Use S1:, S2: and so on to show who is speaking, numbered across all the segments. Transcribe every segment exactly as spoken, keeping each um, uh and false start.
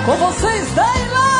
S1: Com vocês, Leila!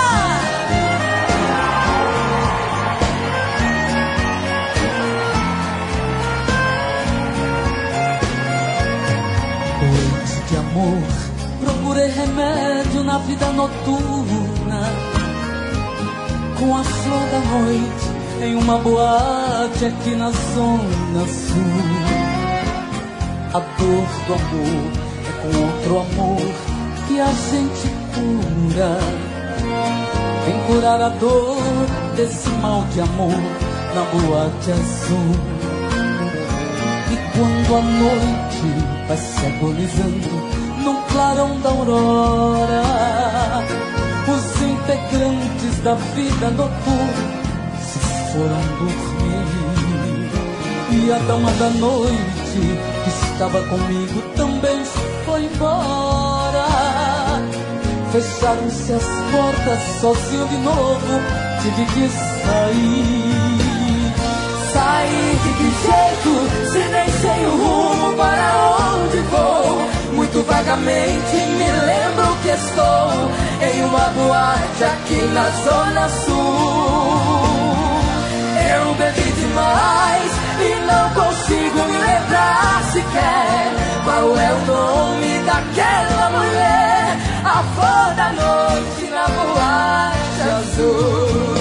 S1: Noite de amor, procurei remédio na vida noturna, com a flor da noite em uma boate aqui na zona sul. A dor do amor é com outro amor que a gente cura. Vem curar a dor desse mal de amor na boate azul. E quando a noite vai se agonizando no clarão da aurora, os integrantes da vida noturna se foram dormir. E a dama da noite que estava comigo também se foi embora. Fecharam-se as portas, sozinho de novo tive que sair. Sair de que jeito, se nem sei o rumo para onde vou. Muito vagamente me lembro que estou em uma boate aqui na zona sul. Eu bebi demais e não consigo me lembrar sequer qual é o nome daquela mulher, a flor da noite na boate azul.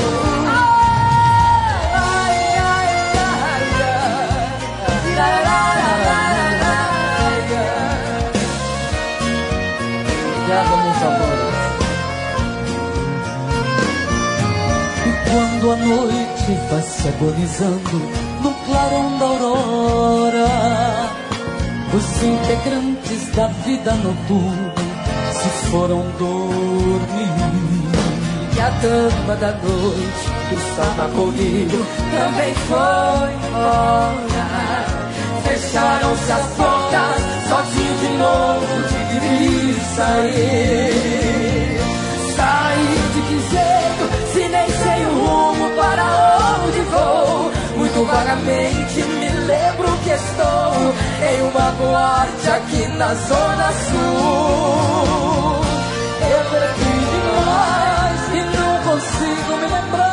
S1: Ai, ai, ai, ai, ai. Obrigado, meus amores. E quando a noite vai se agonizando no clarão da aurora, os integrantes da vida noturna se foram dormir. E a dama da noite que estava comigo também foi embora. Fecharam-se as portas, sozinho de novo tive que sair. Sair de que jeito, se nem sei o rumo para onde vou. Muito vagamente me lembro que estou em uma boate aqui na zona sul. Eu bebi demais e não consigo me lembrar